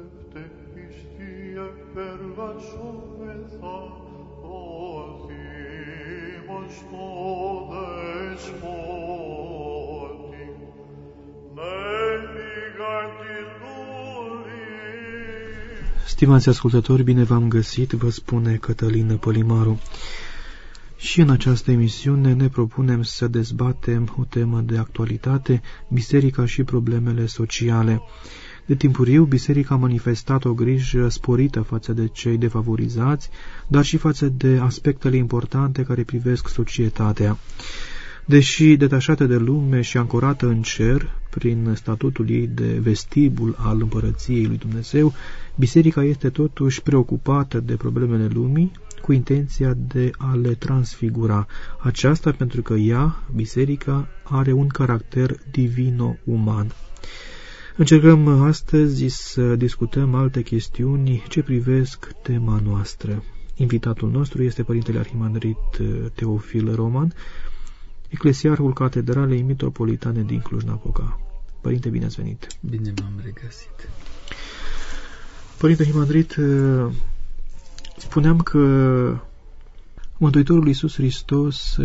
Stimați ascultători, bine v-am găsit, vă spune Cătălin Pălimaru. Și în această emisiune ne propunem să dezbatem o temă de actualitate, biserica și problemele sociale. De timpuriu, biserica a manifestat o grijă sporită față de cei defavorizați, dar și față de aspectele importante care privesc societatea. Deși detașată de lume și ancorată în cer, prin statutul ei de vestibul al împărăției lui Dumnezeu, biserica este totuși preocupată de problemele lumii, cu intenția de a le transfigura. Aceasta pentru că ea, biserica, are un caracter divino-uman. Încercăm astăzi să discutăm alte chestiuni ce privesc tema noastră. Invitatul nostru este Părintele Arhimandrit Teofil Roman, eclesiarhul Catedralei Mitropolitane din Cluj-Napoca. Părinte, bine ați venit! Bine m-am regăsit! Părinte Arhimandrit, spuneam că Mântuitorul Iisus Hristos,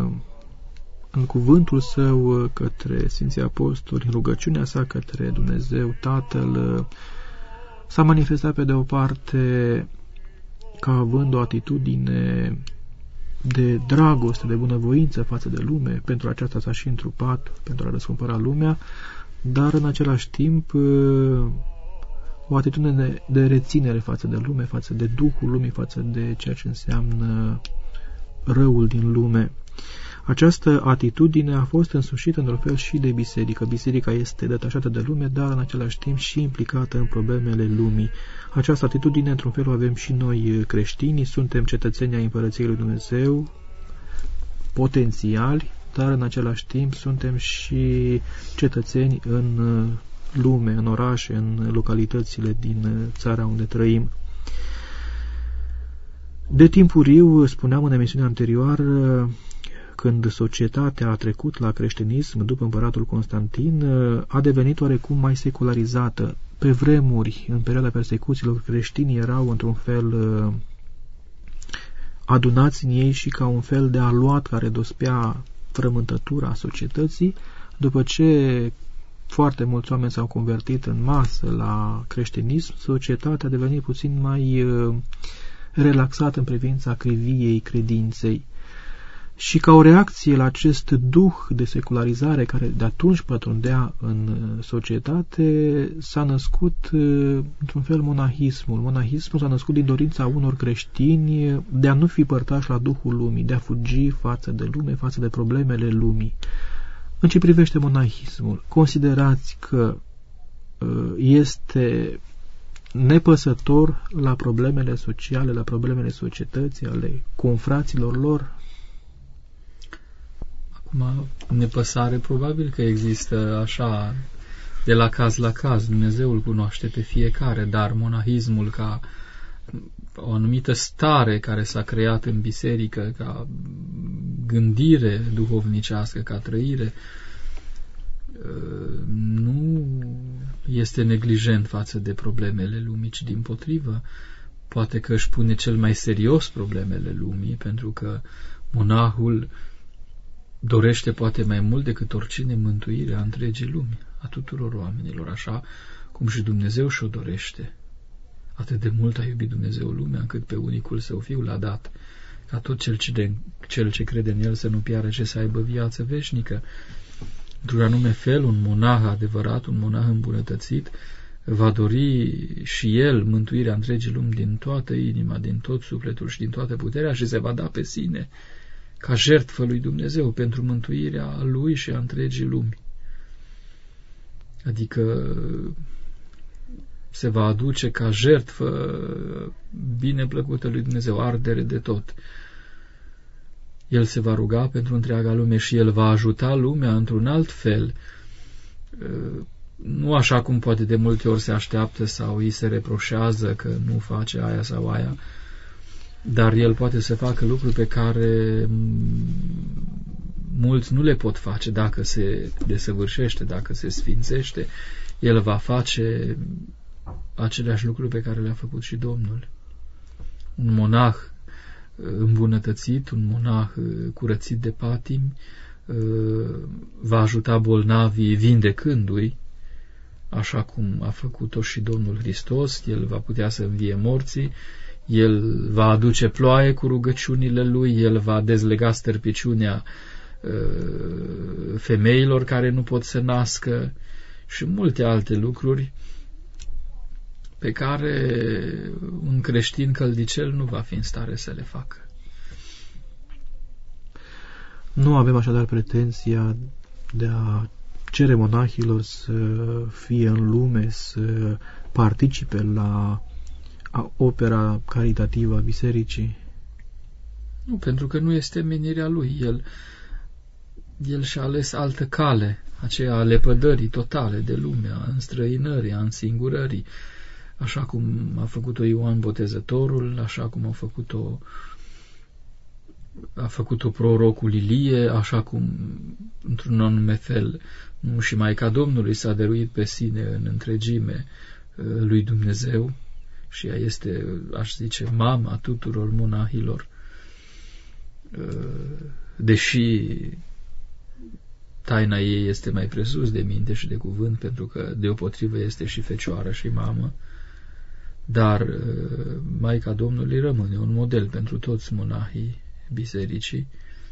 în cuvântul său către Sfinții Apostoli, în rugăciunea sa către Dumnezeu Tatăl, s-a manifestat pe de o parte ca având o atitudine de dragoste, de bunăvoință față de lume, pentru aceasta s-a și întrupat, pentru a răscumpăra lumea, dar în același timp o atitudine de reținere față de lume, față de Duhul lumii, față de ceea ce înseamnă răul din lume. Această atitudine a fost însușită într-un fel și de biserică. Biserica este detașată de lume, dar în același timp și implicată în problemele lumii. Această atitudine, într-un fel, o avem și noi creștinii, suntem cetățeni ai Împărăției lui Dumnezeu, potențiali, dar în același timp suntem și cetățeni în lume, în orașe, în localitățile din țara unde trăim. De timpuriu, spuneam în emisiunea anterioară, când societatea a trecut la creștinism după împăratul Constantin, a devenit oarecum mai secularizată. Pe vremuri, în perioada persecuțiilor, creștinii erau într-un fel adunați în ei și ca un fel de aluat care dospea frământătura societății. După ce foarte mulți oameni s-au convertit în masă la creștinism, societatea a devenit puțin mai relaxată în privința criviei credinței. Și ca o reacție la acest duh de secularizare care de atunci pătrundea în societate, s-a născut într-un fel monahismul. Monahismul s-a născut din dorința unor creștini de a nu fi părtași la duhul lumii, de a fugi față de lume, față de problemele lumii. În ce privește monahismul, considerați că este nepăsător la problemele sociale, la problemele societății, ale confraților lor? Acum, nepăsare probabil că există așa, de la caz la caz. Dumnezeu îl cunoaște pe fiecare, dar monahismul ca o anumită stare care s-a creat în biserică, ca gândire duhovnicească, ca trăire, nu este neglijent față de problemele lumii, ci dimpotrivă. Poate că își pune cel mai serios problemele lumii, pentru că monahul dorește poate mai mult decât oricine mântuirea întregii lumi, a tuturor oamenilor, așa cum și Dumnezeu și-o dorește. Atât de mult a iubit Dumnezeu lumea, încât pe unicul Său Fiu l-a dat, ca tot cel ce crede în El să nu piară, ci să aibă viață veșnică. Într-un anume fel, un monah adevărat, un monah îmbunătățit, va dori și el mântuirea întregii lumi din toată inima, din tot sufletul și din toată puterea și se va da pe sine ca jertfă lui Dumnezeu pentru mântuirea lui și a întregii lumi. Adică se va aduce ca jertfă bineplăcută lui Dumnezeu, ardere de tot. El se va ruga pentru întreaga lume și el va ajuta lumea într-un alt fel, nu așa cum poate de multe ori se așteaptă sau îi se reproșează că nu face aia sau aia, dar el poate să facă lucruri pe care mulți nu le pot face dacă se desăvârșește, dacă se sfințește. El va face aceleași lucruri pe care le-a făcut și Domnul. Un monah îmbunătățit, un monah curățit de patimi, va ajuta bolnavii vindecându-i, așa cum a făcut-o și Domnul Hristos. El va putea să învie morții, El va aduce ploaie cu rugăciunile Lui, El va dezlega stârpiciunea femeilor care nu pot să nască și multe alte lucruri pe care un creștin căldicel nu va fi în stare să le facă. Nu avem așadar pretenția de a cere monahilor să fie în lume, să participe la opera caritativă a bisericii. Nu, pentru că nu este menirea lui. El și-a ales altă cale, aceea a lepădării totale de lume, a înstrăinării, a însingurării, așa cum a făcut-o Ioan Botezătorul, așa cum a făcut-o prorocul Ilie, așa cum, într-un anume fel, nu și Maica Domnului s-a dăruit pe sine în întregime lui Dumnezeu și ea este, aș zice, mama tuturor monahilor, deși taina ei este mai presus de minte și de cuvânt, pentru că deopotrivă este și fecioară și mamă, dar Maica Domnului rămâne un model pentru toți monahii bisericii.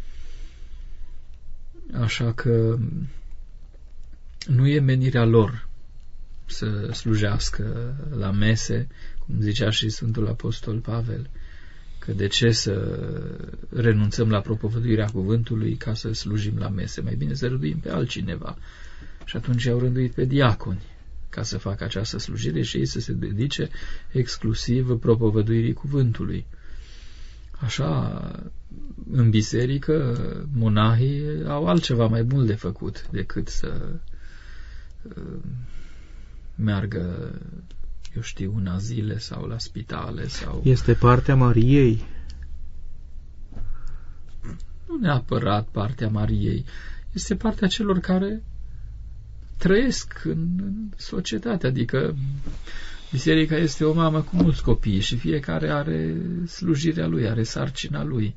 Așa că nu e menirea lor să slujească la mese, cum zicea și Sfântul Apostol Pavel, că de ce să renunțăm la propovăduirea cuvântului ca să slujim la mese? Mai bine să rânduim pe altcineva. Și atunci i-au rânduit pe diaconi ca să facă această slujire și ei să se dedice exclusiv propovăduirii cuvântului. Așa, în biserică, monahii au altceva mai mult de făcut decât să meargă, eu știu, în azile sau la spitale sau... Este partea Mariei. Nu neapărat partea Mariei. Este partea celor care trăiesc în societate, adică biserica este o mamă cu mulți copii și fiecare are slujirea lui, are sarcina lui.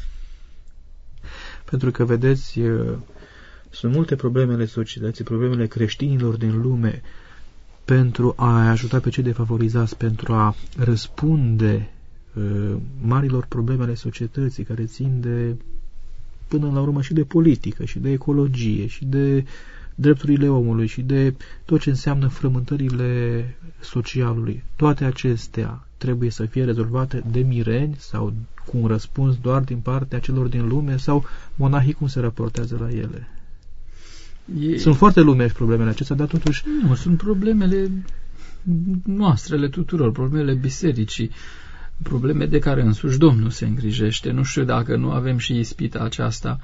Pentru că, vedeți, sunt multe problemele societății, problemele creștinilor din lume, pentru a ajuta pe cei defavorizați, pentru a răspunde marilor problemele societății care țin de, până la urmă, și de politică, și de ecologie, și de drepturile omului, și de tot ce înseamnă frământările socialului. Toate acestea trebuie să fie rezolvate de mireni sau cu un răspuns doar din partea celor din lume, sau monahii cum se raportează la ele? Sunt foarte lumești problemele acestea, dar totuși... Nu, sunt problemele noastre, ale tuturor, problemele bisericii, probleme de care însuși Domnul se îngrijește. Nu știu dacă nu avem și ispita aceasta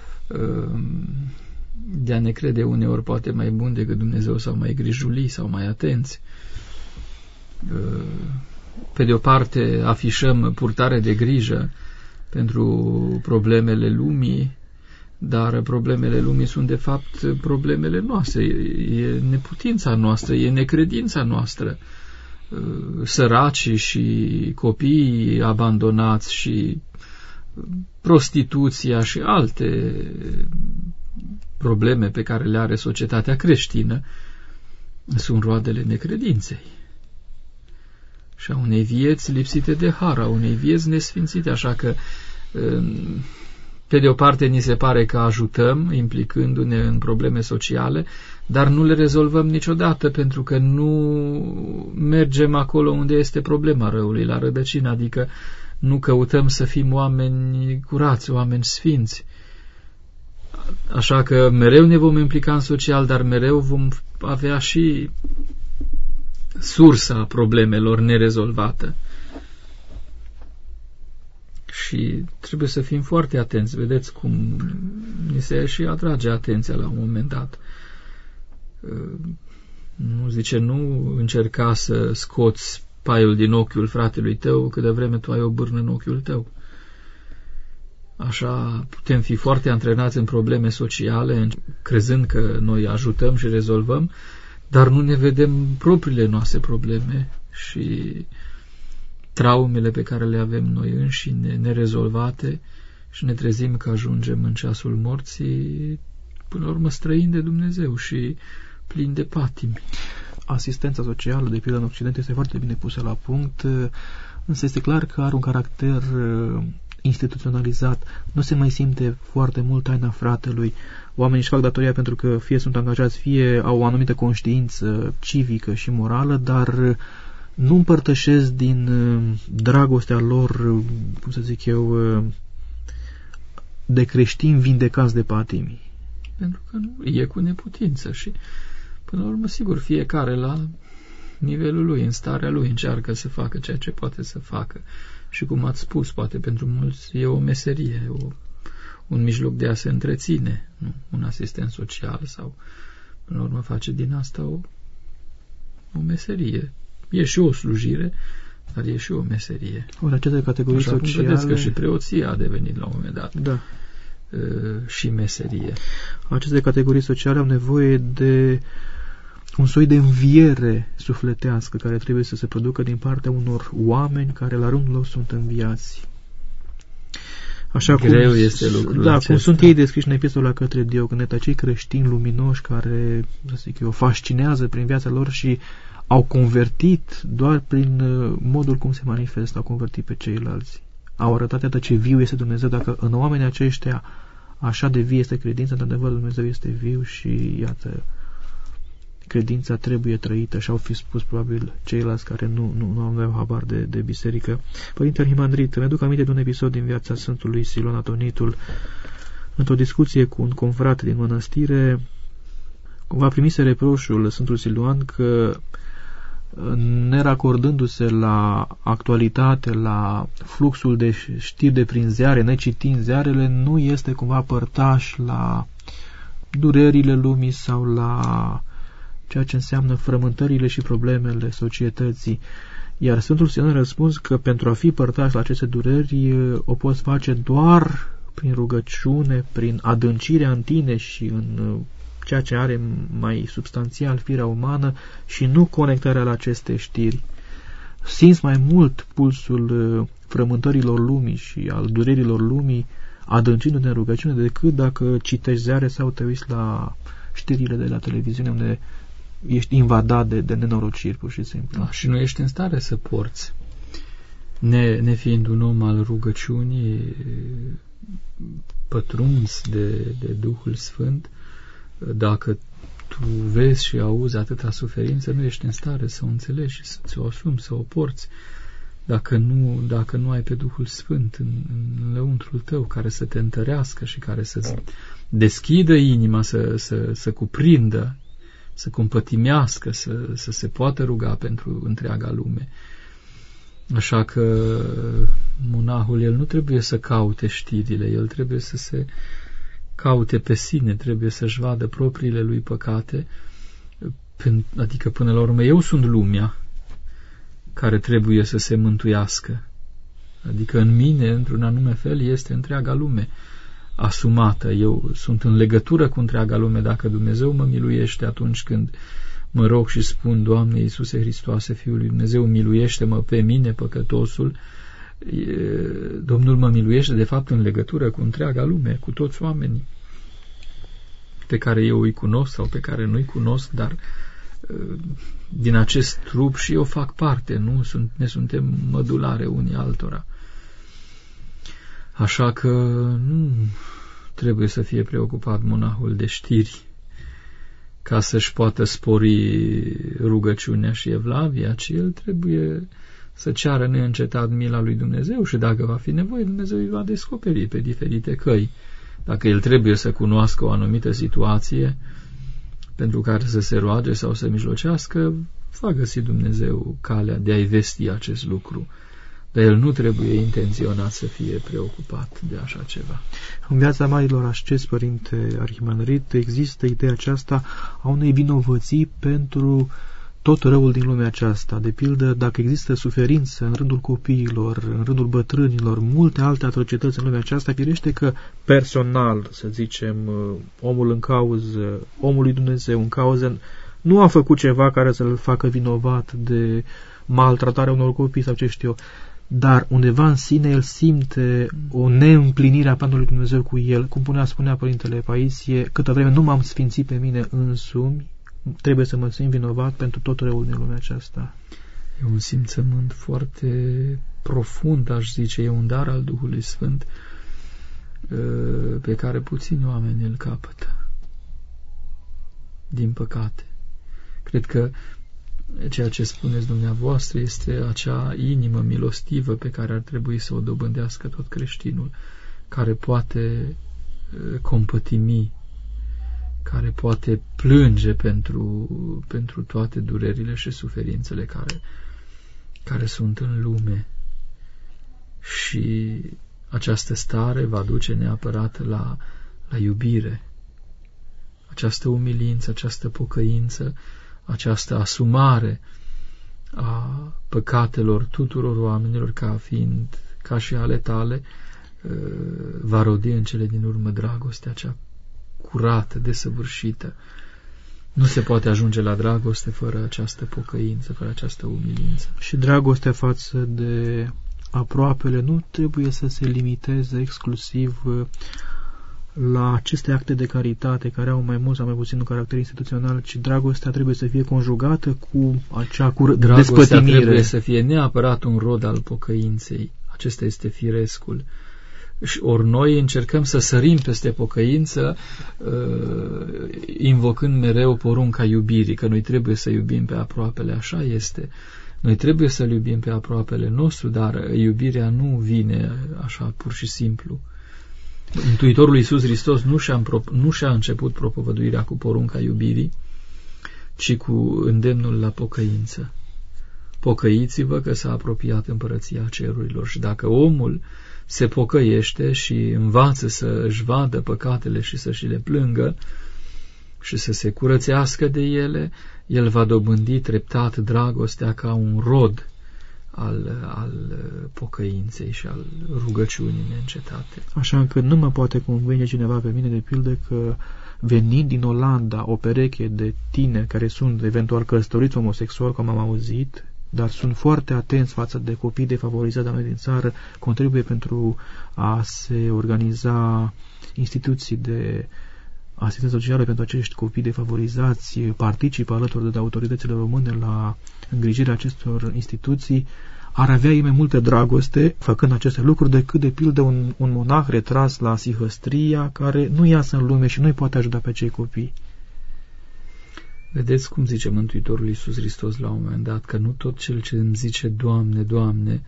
de a ne crede uneori poate mai bun decât Dumnezeu sau mai grijuli sau mai atenți. Pe de o parte afișăm purtare de grijă pentru problemele lumii, dar problemele lumii sunt de fapt problemele noastre, e neputința noastră, e necredința noastră. Săracii și copiii abandonați și prostituția și alte probleme pe care le are societatea creștină sunt roadele necredinței și a unei vieți lipsite de har, a unei vieți nesfințite, așa că pe de o parte ni se pare că ajutăm implicându-ne în probleme sociale, dar nu le rezolvăm niciodată pentru că nu mergem acolo unde este problema răului, la rădăcină, adică nu căutăm să fim oameni curați, oameni sfinți. Așa că mereu ne vom implica în social, dar mereu vom avea și sursa problemelor nerezolvată. Și trebuie să fim foarte atenți. Vedeți cum ni se și atrage atenția la un moment dat. Nu zice, nu încerca să scoți paiul din ochiul fratelui tău, cât de vreme tu ai o bârnă în ochiul tău. Așa putem fi foarte antrenați în probleme sociale, crezând că noi ajutăm și rezolvăm, dar nu ne vedem propriile noastre probleme și traumele pe care le avem noi înșine, nerezolvate, și ne trezim că ajungem în ceasul morții, până la urmă străini de Dumnezeu și plini de patimi. Asistența socială, de pildă în Occident, este foarte bine pusă la punct, însă este clar că are un caracter instituționalizat. Nu se mai simte foarte mult taina fratelui. Oamenii își fac datoria pentru că fie sunt angajați, fie au o anumită conștiință civică și morală, dar nu împărtășesc din dragostea lor, cum să zic eu, de creștini vindecați de patimi. Pentru că nu e cu neputință și până la urmă, sigur, fiecare la nivelul lui, în starea lui, încearcă să facă ceea ce poate să facă. Și cum ați spus, poate pentru mulți e o meserie, un mijloc de a se întreține, nu? Un asistent social sau, până la urmă, face din asta o meserie. E și o slujire, dar e și o meserie. Ori aceste categorii așa sociale... Așa vedeți că și preoția a devenit la un moment dat. Da. Și meserie. Aceste categorii sociale au nevoie de un soi de înviere sufletească care trebuie să se producă din partea unor oameni care la rândul lor sunt înviați. Așa greu cum, este lucrul da, acesta. cum sunt ei descriși în epistola către Diognet, acei creștini luminoși care, să zic eu, fascinează prin viața lor și au convertit doar prin modul cum se manifestă, au convertit pe ceilalți. Au arătat atât ce viu este Dumnezeu. Dacă în oamenii aceștia așa de vie este credința, într-adevăr Dumnezeu este viu și iată, credința trebuie trăită, și au fi spus probabil ceilalți care nu aveau habar de biserică. Părinte Arhimandrit, îmi aduc aminte de un episod din viața Sfântului Siluan Atonitul. Într-o discuție cu un confrat din mănăstire, cumva primise reproșul Sfântul Siluan că, neracordându-se la actualitate, la fluxul de știri de prin ziare, necitind ziarele, nu este cumva părtaș la durerile lumii sau la ceea ce înseamnă frământările și problemele societății. Iar Sfântul Siluan a răspuns că pentru a fi părtaș la aceste dureri o poți face doar prin rugăciune, prin adâncirea în tine și în ceea ce are mai substanțial firea umană și nu conectarea la aceste știri. Simți mai mult pulsul frământărilor lumii și al durerilor lumii adâncindu-te în rugăciune decât dacă citești ziare sau te uiți la știrile de la televiziune unde ești invadat de nenorociri, pur și simplu. Da, și nu ești în stare să porți. Nefiind un om al rugăciunii, pătruns de Duhul Sfânt, dacă tu vezi și auzi atâta suferință, nu ești în stare să o înțelegi și să ți-o asumi, să o porți. Dacă nu ai pe Duhul Sfânt în lăuntrul tău, care să te întărească și care să-ți deschidă inima, să cuprindă, să compătimească, să se poată ruga pentru întreaga lume. Așa că monahul, el nu trebuie să caute știrile, el trebuie să se caute pe sine, trebuie să-și vadă propriile lui păcate, adică până la urmă eu sunt lumea care trebuie să se mântuiască. Adică în mine, într-un anume fel, este întreaga lume asumată. Eu sunt în legătură cu întreaga lume. Dacă Dumnezeu mă miluiește atunci când mă rog și spun, Doamne Iisuse Hristoase, Fiul lui Dumnezeu, miluiește-mă pe mine, păcătosul, Domnul mă miluiește de fapt în legătură cu întreaga lume, cu toți oamenii pe care eu îi cunosc sau pe care nu îi cunosc, dar din acest trup și eu fac parte, ne suntem mădulare unii altora. Așa că nu trebuie să fie preocupat monahul de știri ca să-și poată spori rugăciunea și evlavia, ci el trebuie să ceară neîncetat mila lui Dumnezeu și dacă va fi nevoie, Dumnezeu îi va descoperi pe diferite căi. Dacă el trebuie să cunoască o anumită situație pentru care să se roage sau să mijlocească, va găsi Dumnezeu calea de a-i vesti acest lucru. Dar el nu trebuie intenționat să fie preocupat de așa ceva. În viața marilor ascezi, Părinte Arhimandrit, există ideea aceasta a unei vinovății pentru tot răul din lumea aceasta. De pildă, dacă există suferință în rândul copiilor, în rândul bătrânilor, multe alte atrocități în lumea aceasta, firește că personal, să zicem, omul în cauză, omul lui Dumnezeu în cauză, nu a făcut ceva care să-l facă vinovat de maltratarea unor copii sau ce știu eu, dar undeva în sine el simte o neîmplinire a planului lui Dumnezeu cu el. Cum spunea Părintele Paisie, câtă vreme nu m-am sfințit pe mine însumi, trebuie să mă simt vinovat pentru tot răul din lumea aceasta. E un simțământ foarte profund, aș zice, e un dar al Duhului Sfânt pe care puțini oameni îl capătă. Din păcate. Cred că ceea ce spuneți dumneavoastră este acea inimă milostivă pe care ar trebui să o dobândească tot creștinul, care poate compătimi, care poate plânge pentru toate durerile și suferințele care sunt în lume. Și această stare va duce neapărat la iubire. Această umilință, această pocăință, această asumare a păcatelor tuturor oamenilor ca și ale tale, va rodi în cele din urmă dragostea cea curată, desăvârșită. Nu se poate ajunge la dragoste fără această pocăință, fără această umilință. Și dragostea față de aproapele nu trebuie să se limiteze exclusiv la aceste acte de caritate care au mai mult sau mai puțin un caracter instituțional, ci dragostea trebuie să fie conjugată cu acea despătimire. Dragostea trebuie să fie neapărat un rod al pocăinței. Acesta este firescul. Ori noi încercăm să sărim peste pocăință, invocând mereu porunca iubirii, că noi trebuie să iubim pe aproapele, așa este. Noi trebuie să-l iubim pe aproapele nostru, dar iubirea nu vine așa pur și simplu. Mântuitorul Iisus Hristos nu și-a început propovăduirea cu porunca iubirii, ci cu îndemnul la pocăință. Pocăiți-vă că s-a apropiat împărăția cerurilor. Și dacă omul se pocăiește și învață să își vadă păcatele și să și le plângă și să se curățească de ele, el va dobândi treptat dragostea ca un rod al pocăinței și al rugăciunii neîncetate. Așa încât nu mă poate convinge cineva pe mine, de pildă, că venind din Olanda o pereche de tineri care sunt eventual căsătoriți homosexuali, cum am auzit, dar sunt foarte atenți față de copii defavorizați de noi din țară, contribuie pentru a se organiza instituții de asistență socială pentru acești copii defavorizați, participă alături de autoritățile române la îngrijirea acestor instituții, ar avea ei mai multă dragoste făcând aceste lucruri decât, de pildă, un monah retras la Sihăstria care nu iasă în lume și nu-i poate ajuta pe cei copii. Vedeți cum zice Mântuitorul Iisus Hristos la un moment dat, că nu tot cel ce îmi zice Doamne, Doamne,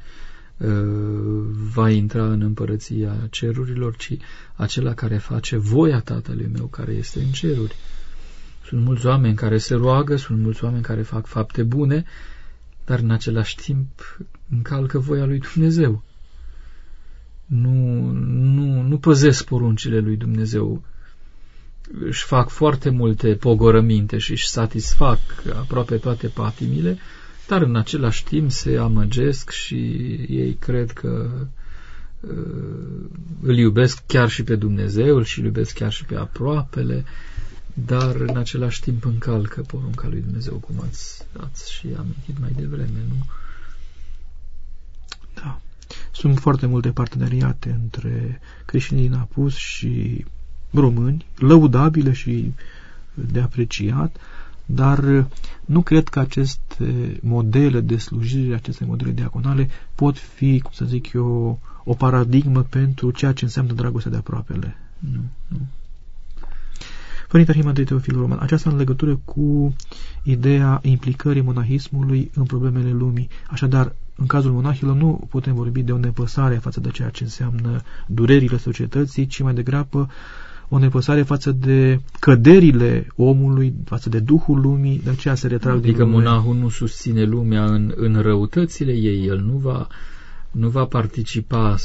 va intra în împărăția cerurilor, ci acela care face voia Tatălui meu care este în ceruri. Sunt mulți oameni care se roagă, sunt mulți oameni care fac fapte bune, dar în același timp încalcă voia lui Dumnezeu. Nu păzesc poruncile lui Dumnezeu. Își fac foarte multe pogorăminte și își satisfac aproape toate patimile, dar în același timp se amăgesc și ei cred că îl iubesc chiar și pe Dumnezeu, îl iubesc chiar și pe aproapele, dar în același timp încalcă porunca lui Dumnezeu, cum ați și amintit mai devreme, nu? Da. Sunt foarte multe parteneriate între creștinii din Apus și români, lăudabile și de apreciat, dar nu cred că aceste modele de slujire, aceste modele diaconale pot fi, cum să zic eu, o paradigmă pentru ceea ce înseamnă dragostea de aproapele. Nu. Părinte Arhimandrit Teofil Roman, aceasta în legătură cu ideea implicării monahismului în problemele lumii. Așadar, în cazul monahilor nu putem vorbi de o nepăsare față de ceea ce înseamnă durerile societății, ci mai degrabă o nepăsare față de căderile omului, față de duhul lumii, de aceea se retrag din lume. Adică monahul nu susține lumea în răutățile ei, el nu va participa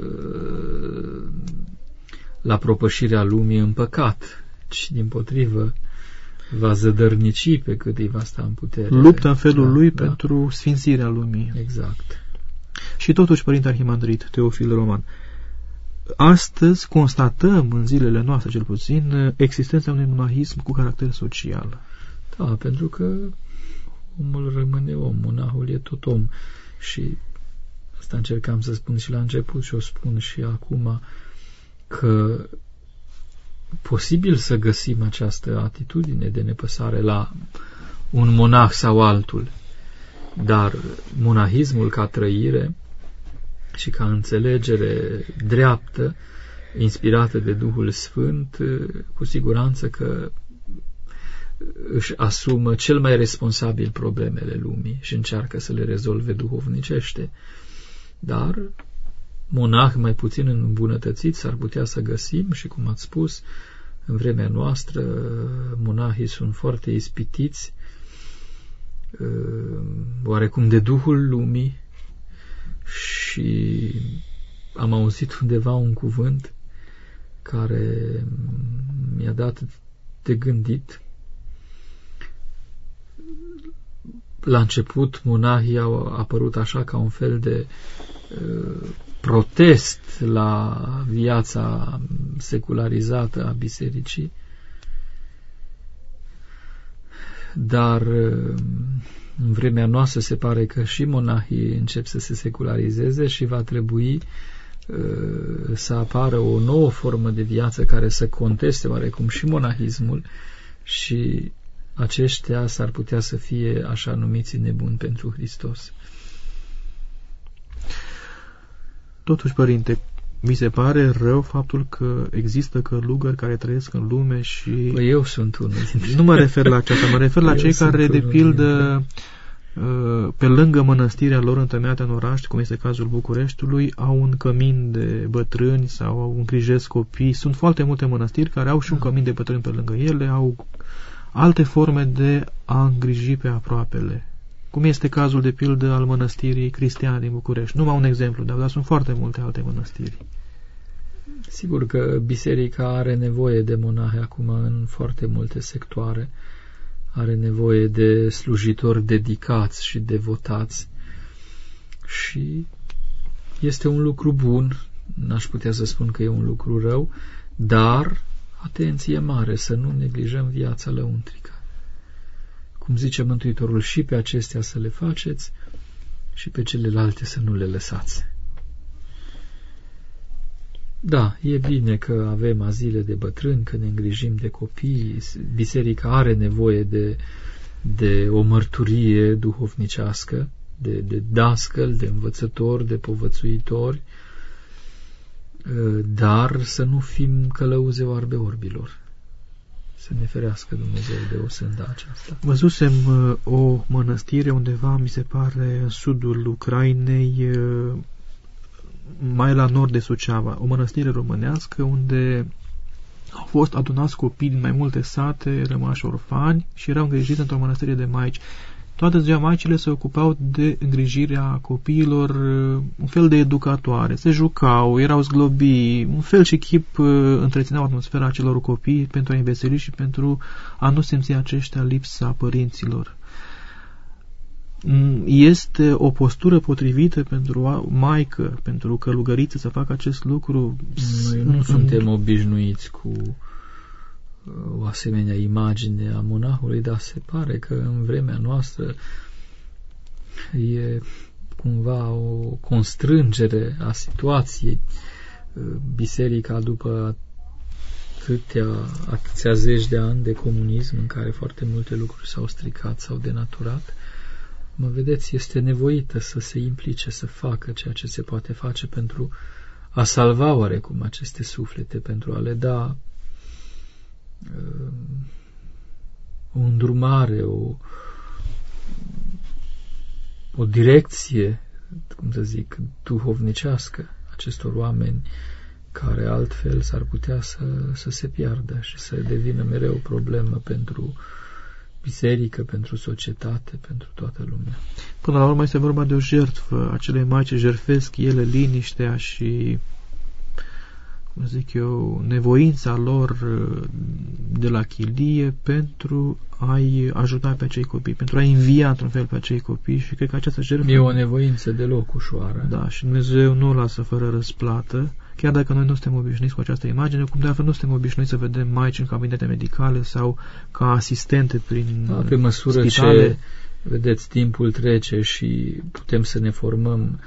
la propășirea lumii în păcat, ci dimpotrivă va zădărnici pe cât îi va sta în putere. Luptă în felul lui pentru sfințirea lumii. Exact. Și totuși, Părinte Arhimandrit Teofil Roman, astăzi constatăm, în zilele noastre cel puțin, existența unui monahism cu caracter social. Da, pentru că omul rămâne om, monahul e tot om. Și asta încercam să spun și la început și o spun și acum, că posibil să găsim această atitudine de nepăsare la un monah sau altul, dar monahismul ca trăire și ca înțelegere dreaptă, inspirată de Duhul Sfânt, cu siguranță că își asumă cel mai responsabil problemele lumii și încearcă să le rezolve duhovnicește. Dar monah mai puțin îmbunătățit s-ar putea să găsim și, cum ați spus, în vremea noastră monahii sunt foarte ispitiți oarecum de duhul lumii și am auzit undeva un cuvânt care mi-a dat de gândit. La început monahii au apărut așa ca un fel de protest la viața secularizată a bisericii, dar în vremea noastră se pare că și monahii încep să se secularizeze și va trebui să apară o nouă formă de viață care să conteste oarecum și monahismul, și aceștia s-ar putea să fie așa numiți nebuni pentru Hristos. Totuși, părinte, mi se pare rău faptul că există călugări care trăiesc în lume și... Păi eu sunt unul dintre... Nu mă refer la aceasta, mă refer la cei care, de pildă, pe lângă mănăstirea lor întemeiată în oraș, cum este cazul Bucureștiului, au un cămin de bătrâni sau îngrijesc copii. Sunt foarte multe mănăstiri care au și un cămin de bătrâni pe lângă ele, au alte forme de a îngriji pe aproapele. Cum este cazul, de pildă, al mănăstirii Cristiane din București. Numai un exemplu, dar sunt foarte multe alte mănăstiri. Sigur că biserica are nevoie de monahi acum în foarte multe sectoare. Are nevoie de slujitori dedicați și devotați. Și este un lucru bun, n-aș putea să spun că e un lucru rău, dar atenție mare, să nu neglijăm viața lăuntrică. Cum zice Mântuitorul, și pe acestea să le faceți și pe celelalte să nu le lăsați. Da, e bine că avem azile de bătrâni, că ne îngrijim de copii. Biserica are nevoie de o mărturie duhovnicească, de dascăl, de învățători, de povățuitori, dar să nu fim călăuze oarbe orbilor. Să ne ferească Dumnezeu de o sânda aceasta. Văzusem o mănăstire undeva, mi se pare, în sudul Ucrainei, mai la nord de Suceava, o mănăstire românească unde au fost adunați copii din mai multe sate rămași orfani și erau îngrijiți într-o mănăstire de maici. Toată ziua maicile se ocupau de îngrijirea copiilor, un fel de educatoare. Se jucau, erau zglobii, un fel și chip întrețineau atmosfera acelor copii pentru a înveseli și pentru a nu simți aceștia lipsa părinților. Este o postură potrivită pentru o maică, pentru călugăriță să facă acest lucru? Noi nu suntem obișnuiți cu o asemenea imagine a monahului, dar se pare că în vremea noastră e cumva o constrângere a situației. Biserica, după atâția zeci de ani de comunism în care foarte multe lucruri s-au stricat, s-au denaturat, mă vedeți, este nevoită să se implice, să facă ceea ce se poate face pentru a salva oarecum aceste suflete, pentru a le da o îndrumare, o direcție, cum să zic, duhovnicească acestor oameni care altfel s-ar putea să se piardă și să devină mereu o problemă pentru biserică, pentru societate, pentru toată lumea. Până la urmă este vorba de o jertfă. Acele maici jertfesc ele liniștea și, cum zic eu, nevoința lor de la chilie pentru a-i ajuta pe acei copii, pentru a învia într-un fel pe acei copii, și cred că această jertfă... E o nevoință deloc ușoară. Da, și Dumnezeu nu o lasă fără răsplată, chiar dacă noi nu suntem obișnuiți cu această imagine, cum de altfel nu suntem obișnuiți să vedem maici în cabinete medicale sau ca asistente prin pe măsură spitale. Ce, vedeți, timpul trece și putem să ne formăm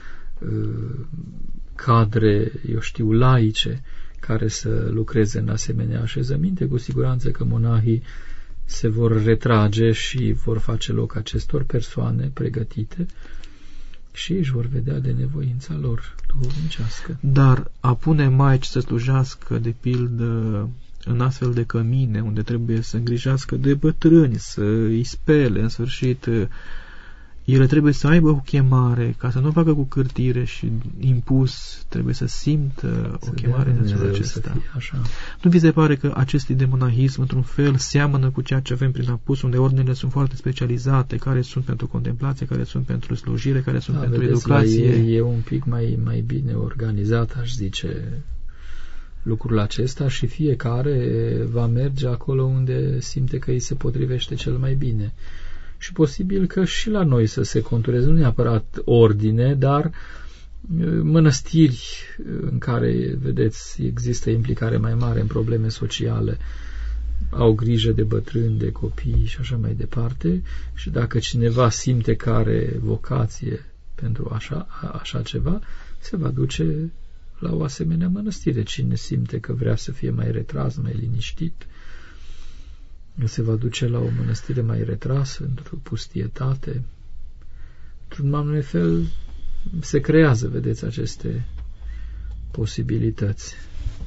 cadre, eu știu, laice, care să lucreze în asemenea așezăminte, cu siguranță că monahii se vor retrage și vor face loc acestor persoane pregătite și își vor vedea de nevoința lor duhovnicească. Dar a pune maici să slujească, de pildă, în astfel de cămine, unde trebuie să îngrijească de bătrâni, să îi spele, în sfârșit, ele trebuie să aibă o chemare, ca să nu o facă cu cârtire și impus, trebuie să simtă o chemare în sensul acesta. Nu vi se pare că acest tip de monahism, într-un fel, seamănă cu ceea ce avem prin apus, unde ordinele sunt foarte specializate, care sunt pentru contemplație, care sunt pentru slujire, care sunt pentru educație? E un pic mai bine organizat, aș zice, lucrul acesta și fiecare va merge acolo unde simte că îi se potrivește cel mai bine. Și posibil că și la noi să se contureze, nu neapărat ordine, dar mănăstiri în care, vedeți, există implicare mai mare în probleme sociale, au grijă de bătrâni, de copii și așa mai departe, și dacă cineva simte că are vocație pentru așa ceva, se va duce la o asemenea mănăstire. Cine simte că vrea să fie mai retras, mai liniștit, se va duce la o mănăstire mai retrasă, într-o pustietate. Într-un anumit fel se creează, vedeți, aceste posibilități.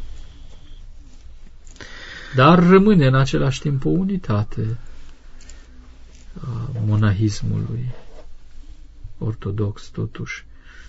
Dar rămâne în același timp o unitate a monahismului ortodox, totuși.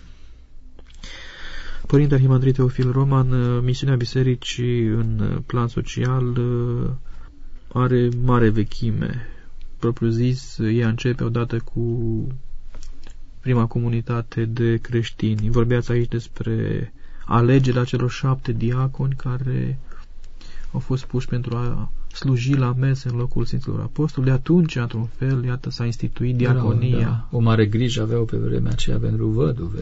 Părinte Arhimandrit Teofil Roman, misiunea bisericii în plan social are mare vechime. Propriu zis, ea începe odată cu prima comunitate de creștini. Vorbeați aici despre alegerea celor 7 diaconi care au fost puși pentru a sluji la mese în locul Sfinților Apostoli. De atunci, într-un fel, iată, s-a instituit diaconia. Da. O mare grijă aveau pe vremea aceea pentru văduve,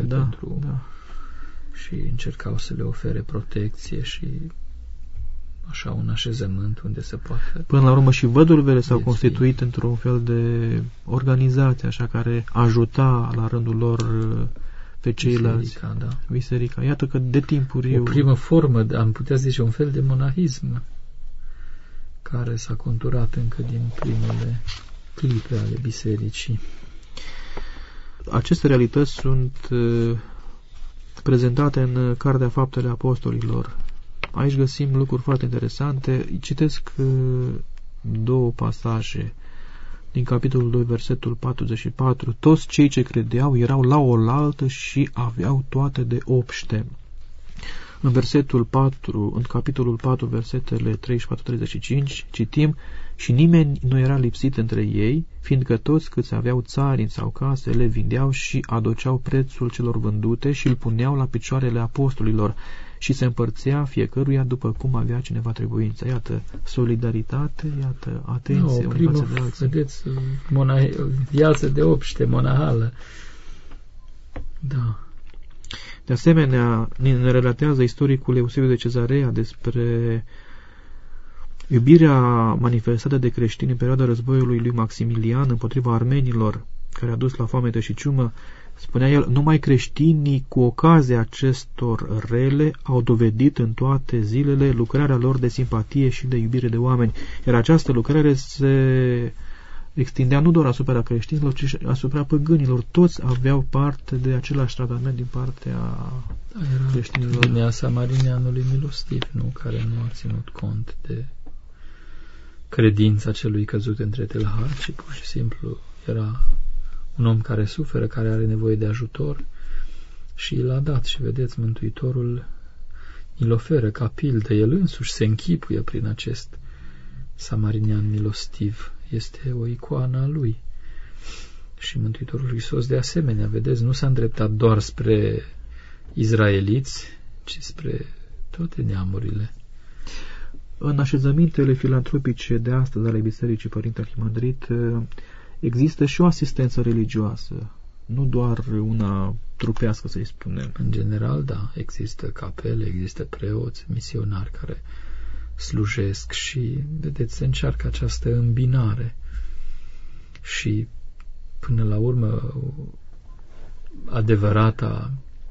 și încercau să le ofere protecție și așa un așezământ unde se poate. Până la urmă și văduvele s-au constituit într-un fel de organizație, așa, care ajuta la rândul lor pe ceilalți. Biserica. Iată că de timpuriu... O primă formă, am putea zice, un fel de monahism care s-a conturat încă din primele clipe ale bisericii. Aceste realități sunt prezentate în Cartea Faptele Apostolilor. Aici găsim lucruri foarte interesante. Citesc 2 pasaje din capitolul 2, versetul 44. Toți cei ce credeau erau la oaltă și aveau toate de obște. În versetul 4, în capitolul 4, versetele 34-35, citim: și nimeni nu era lipsit între ei, fiindcă toți câți aveau țarini sau case le vindeau și aduceau prețul celor vândute și îl puneau la picioarele apostolilor și se împărțea fiecăruia după cum avea cineva trebuință. Iată solidaritate, iată atenție unii față de alții. Vedeți, viață de obște, monahală. Da. De asemenea, ne relatează istoricul Eusebiu de Cezarea despre iubirea manifestată de creștini în perioada războiului lui Maximilian împotriva armenilor, care a dus la foamete și ciumă. Spunea el: numai creștinii cu ocazia acestor rele au dovedit în toate zilele lucrarea lor de simpatie și de iubire de oameni. Iar această lucrare se extindea nu doar asupra creștinilor, ci și asupra păgânilor. Toți aveau parte de același tratament din partea creștinilor. Linia Samarinianului milostiv, care nu a ținut cont de credința celui căzut între tâlhari, ci pur și simplu era un om care suferă, care are nevoie de ajutor și l-a dat. Și vedeți, Mântuitorul îl oferă ca pildă. El însuși se închipuie prin acest samarinian milostiv. Este o icoană a lui. Și Mântuitorul Hristos de asemenea, vedeți, nu s-a îndreptat doar spre izraeliți, ci spre toate neamurile. În așezămintele filantropice de astăzi ale Bisericii Părinte Arhimandrit există și o asistență religioasă, nu doar una trupească, să-i spunem. În general, da, există capele, există preoți, misionari care slujesc și, vedeți, se încearcă această îmbinare și, până la urmă, adevărata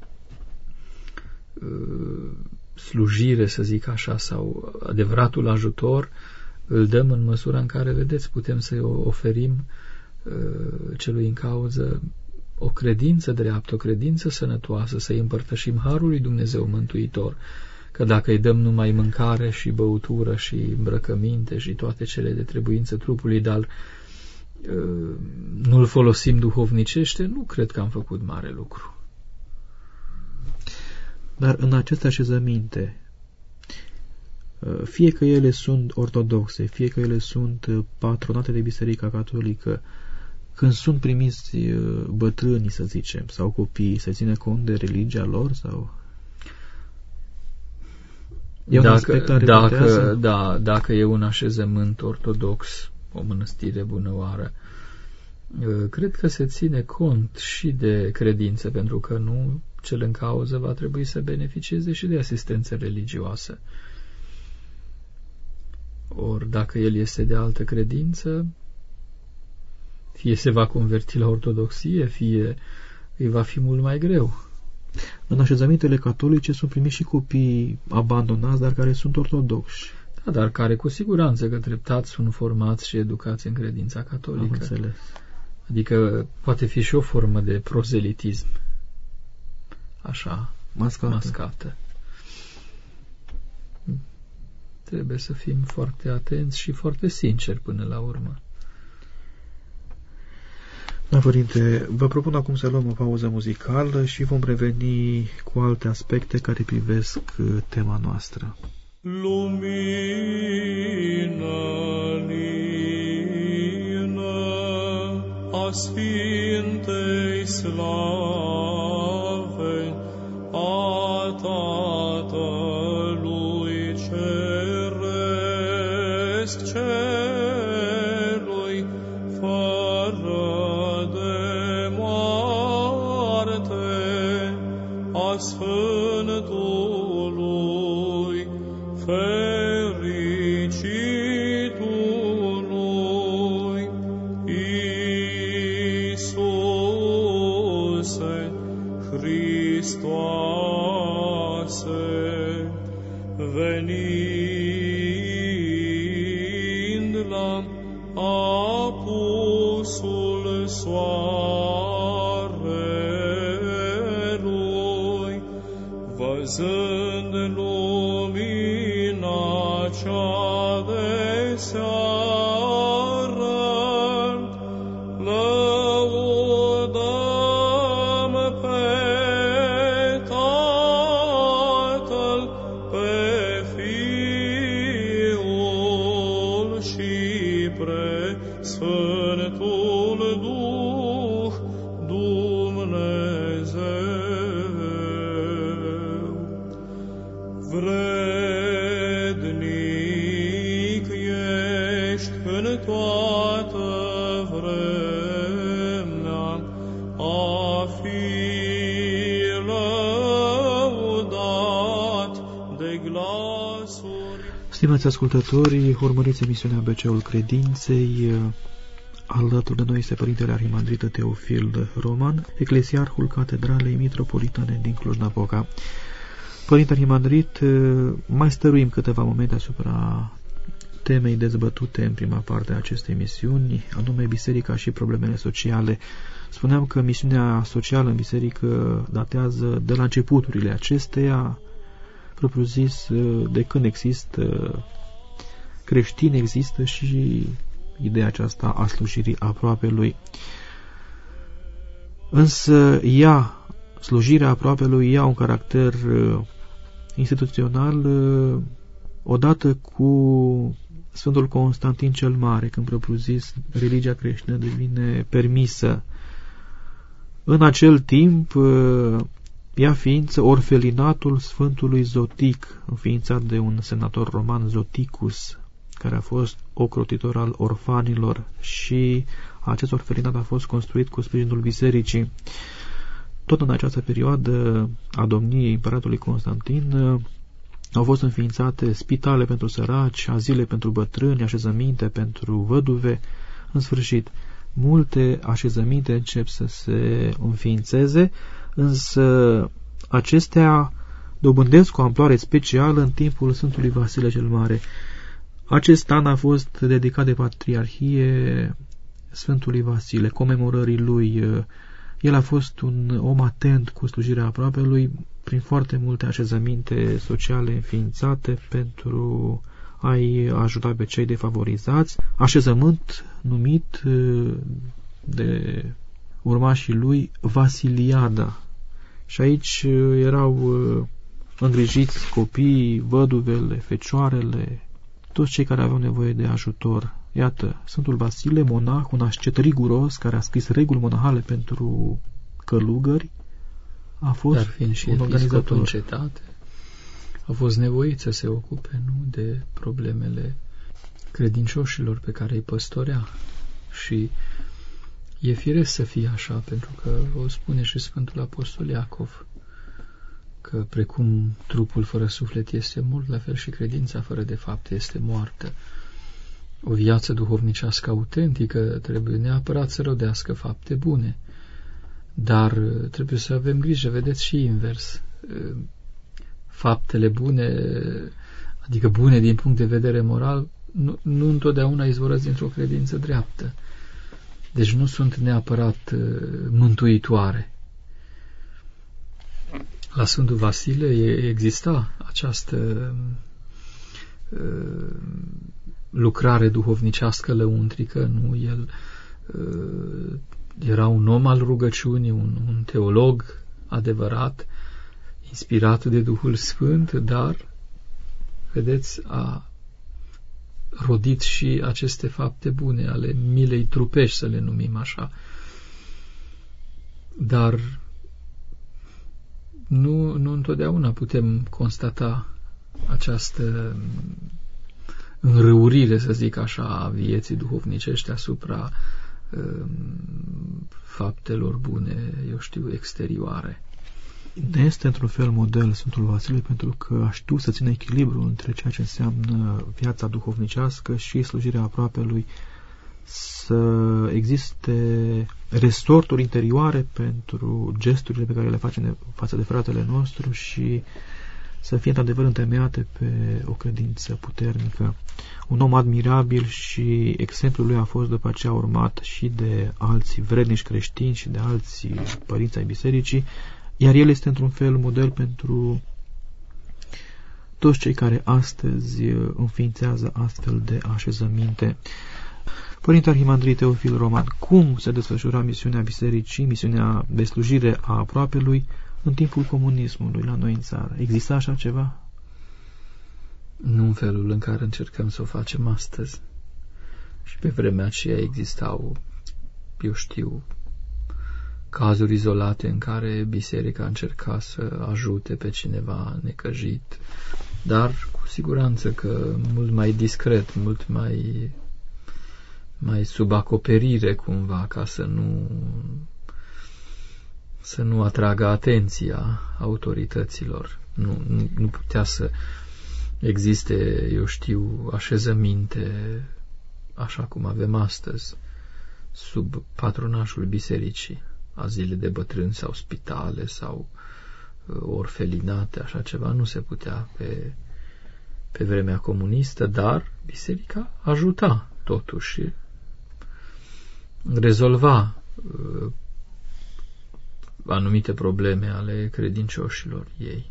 slujire, să zic așa, sau adevăratul ajutor îl dăm în măsura în care, vedeți, putem să-i oferim celui în cauză o credință dreaptă, o credință sănătoasă, să-i împărtășim harul lui Dumnezeu Mântuitor, că dacă îi dăm numai mâncare și băutură și îmbrăcăminte și toate cele de trebuință trupului, dar nu-l folosim duhovnicește, nu cred că am făcut mare lucru. Dar în aceste așezăminte, fie că ele sunt ortodoxe, fie că ele sunt patronate de Biserica Catolică, când sunt primiți bătrânii, să zicem, sau copiii, se ține cont de religia lor? Sau e un aspect care dacă e un așezământ ortodox, o mănăstire bunăoară, cred că se ține cont și de credință, pentru că nu cel în cauză va trebui să beneficieze și de asistență religioasă. Ori dacă el este de altă credință, fie se va converti la ortodoxie, fie îi va fi mult mai greu. În așezămintele catolice sunt primiți și copii abandonați, dar care sunt ortodoxi. Da, dar care cu siguranță că treptat sunt formați și educați în credința catolică. Am înțeles. Adică poate fi și o formă de prozelitism. Așa, mascată. Trebuie să fim foarte atenți și foarte sinceri până la urmă. Da, Părinte, vă propun acum să luăm o pauză muzicală și vom reveni cu alte aspecte care privesc tema noastră. Lumină, lină a Sfintei slave, a Tatălui Ceresc, celui fără de moarte, a Sfântului fericitului Iisuse Hristoase, venind la apusul soarelui, văzând lumina cea de seară, lăudăm pe Tatăl, pe Fiul și pre Sfântul Duh Dumnezeu. Vrednic ești în toată vremea a fi lăudat de glasuri. Stimați ascultători, urmăriți emisiunea ABC-ul Credinței. Alături de noi este Părintele Arhimandrit Teofil Roman, eclesiarhul Catedralei Mitropolitane din Cluj-Napoca. Părinte Arhimandrit, mai stăruim câteva momente asupra temei dezbătute în prima parte a acestei emisiuni, anume biserica și problemele sociale. Spuneam că misiunea socială în biserică datează de la începuturile acesteia, propriu zis, de când există creștini, există și ideea aceasta a slujirii aproapelui. Însă slujirea aproapelui ia un caracter instituțional odată cu Sfântul Constantin cel Mare, când propriu-zis religia creștină devine permisă. În acel timp ia ființă orfelinatul Sfântului Zotic, înființat de un senator roman, Zoticus, care a fost ocrotitor al orfanilor, și acest orfelinat a fost construit cu sprijinul bisericii. Tot în această perioadă a domniei împăratului Constantin au fost înființate spitale pentru săraci, azile pentru bătrâni, așezăminte pentru văduve. În sfârșit, multe așezăminte încep să se înființeze, însă acestea dobândesc o amploare specială în timpul Sfântului Vasile cel Mare. Acest an a fost dedicat de Patriarhie Sfântului Vasile, comemorării lui. El a fost un om atent cu slujirea aproapelui, prin foarte multe așezăminte sociale înființate pentru a-i ajuta pe cei defavorizați, așezământ numit de urmașii lui Vasiliada. Și aici erau îngrijiți copiii, văduvele, fecioarele, toți cei care aveau nevoie de ajutor. Iată, Sfântul Vasile, monah, un ascet riguros, care a scris reguli monahale pentru călugări, a fost dar fiind și un organizator în cetate, a fost nevoit să se ocupe de problemele credincioșilor pe care îi păstorea. Și e firesc să fie așa, pentru că o spune și Sfântul Apostol Iacov, că precum trupul fără suflet este mort, la fel și credința fără de fapte este moartă. O viață duhovnicească autentică trebuie neapărat să rodească fapte bune, dar trebuie să avem grijă, vedeți, și invers. Faptele bune, adică bune din punct de vedere moral, nu întotdeauna izvorăsc dintr-o credință dreaptă. Deci nu sunt neapărat mântuitoare. La Sfântul Vasile exista această lucrare duhovnicească lăuntrică, nu? El era un om al rugăciunii, un teolog adevărat, inspirat de Duhul Sfânt, dar, vedeți, a rodit și aceste fapte bune ale milei trupești, să le numim așa. Dar nu întotdeauna putem constata această înrăurire, să zic așa, a vieții duhovnicești asupra faptelor bune, eu știu, exterioare. Ne este într-un fel model Sfântul Vasile, pentru că a știut să țină echilibru între ceea ce înseamnă viața duhovnicească și slujirea aproapelui, să existe resorturi interioare pentru gesturile pe care le facem față de fratele nostru și să fie într-adevăr întemeiate pe o credință puternică. Un om admirabil și exemplul lui a fost după aceea urmat și de alți vrednici creștini și de alți părinți ai bisericii, iar el este într-un fel model pentru toți cei care astăzi înființează astfel de așezăminte. Părinte Arhimandrit Teofil Roman, cum se desfășura misiunea bisericii, misiunea de slujire a aproapelui în timpul comunismului la noi în țară? Exista așa ceva? Nu în felul în care încercăm să o facem astăzi. Și pe vremea aceea existau, eu știu, cazuri izolate în care biserica încerca să ajute pe cineva necăjit, dar cu siguranță că mult mai discret, mult mai sub acoperire cumva, ca să nu atragă atenția autorităților. Nu putea să existe, eu știu, așezăminte așa cum avem astăzi, sub patronașul bisericii, azile de bătrâni sau spitale sau orfelinate, așa ceva nu se putea pe vremea comunistă, dar biserica ajuta totuși, rezolva anumite probleme ale credincioșilor ei.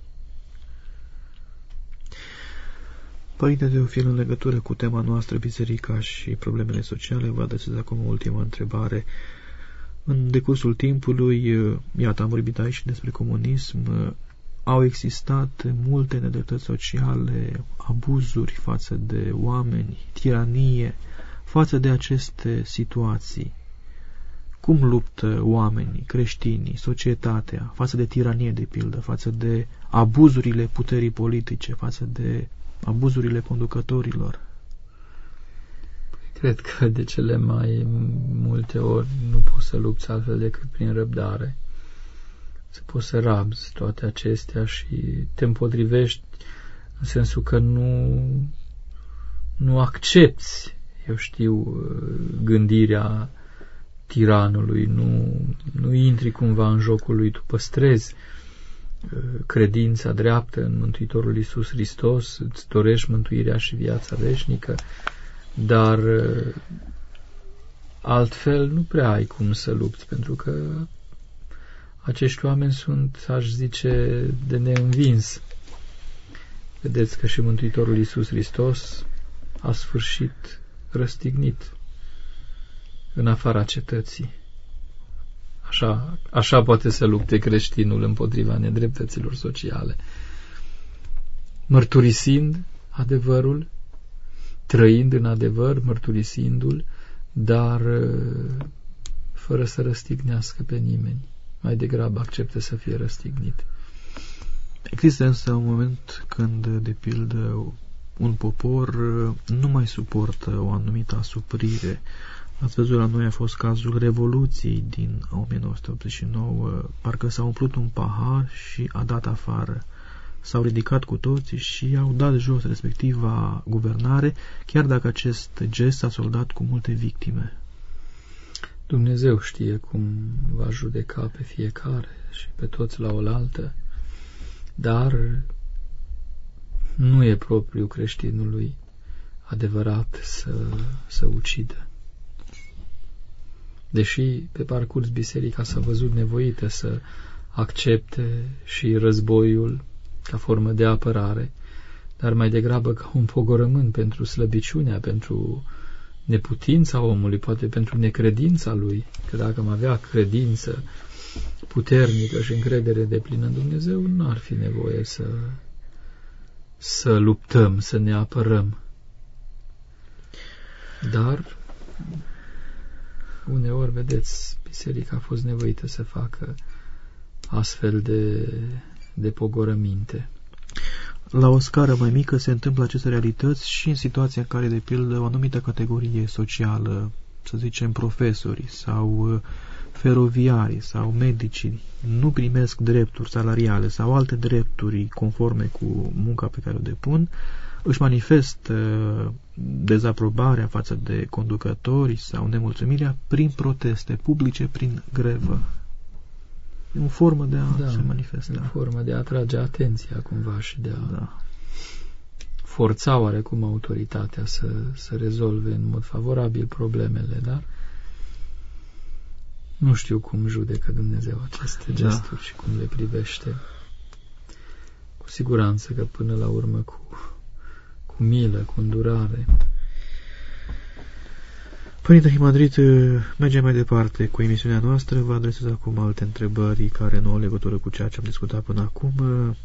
Părinte Teofil, în legătură cu tema noastră, biserica și problemele sociale, vă adresez acum o ultimă întrebare. În decursul timpului, iată, am vorbit aici despre comunism, au existat multe nedreptăți sociale, abuzuri față de oameni, tiranie față de aceste situații. Cum luptă oamenii, creștinii, societatea, față de tiranie, de pildă, față de abuzurile puterii politice, față de abuzurile conducătorilor? Cred că de cele mai multe ori nu poți să lupți altfel decât prin răbdare. să poți să rabzi toate acestea și te împotrivești în sensul că nu accepți, eu știu, gândirea tiranului, nu intri cumva în jocul lui, tu păstrezi credința dreaptă în Mântuitorul Iisus Hristos, îți dorești mântuirea și viața veșnică, dar altfel nu prea ai cum să lupți, pentru că acești oameni sunt, aș zice, de neînvins. Vedeți că și Mântuitorul Iisus Hristos a sfârșit răstignit în afara cetății. Așa poate să lupte creștinul împotriva nedreptăților sociale. Mărturisind adevărul, trăind în adevăr, mărturisindu-l, dar fără să răstignească pe nimeni. Mai degrabă acceptă să fie răstignit. Există însă un moment când, de pildă, un popor nu mai suportă o anumită asuprire. Ați văzut, la noi a fost cazul Revoluției din 1989. Parcă s-a umplut un pahar și a dat afară. S-au ridicat cu toții și au dat jos respectiva guvernare, chiar dacă acest gest s-a soldat cu multe victime. Dumnezeu știe cum va judeca pe fiecare și pe toți la oaltă, dar nu e propriu creștinului adevărat să ucidă. Deși pe parcurs biserica s-a văzut nevoită să accepte și războiul ca formă de apărare, dar mai degrabă ca un pogorământ pentru slăbiciunea, pentru neputința omului, poate pentru necredința lui, că dacă am avea credință puternică și încredere deplină în Dumnezeu, nu ar fi nevoie să luptăm, să ne apărăm. Dar uneori, vedeți, biserica a fost nevoită să facă astfel de pogorăminte. La o scară mai mică se întâmplă aceste realități și în situația în care, de pildă, o anumită categorie socială, să zicem profesorii sau feroviarii sau medicii, nu primesc drepturi salariale sau alte drepturi conforme cu munca pe care o depun, își manifestă dezaprobarea față de conducători sau nemulțumirea prin proteste publice, prin grevă. E o formă de a se manifesta. E o formă de a atrage atenția cumva și de a forța oarecum autoritatea să rezolve în mod favorabil problemele, dar nu știu cum judecă Dumnezeu aceste gesturi și cum le privește. Cu siguranță că până la urmă cu milă, cu îndurare. Părinte Himandrit, mergem mai departe cu emisiunea noastră. Vă adresez acum alte întrebări care nu au legătură cu ceea ce am discutat până acum.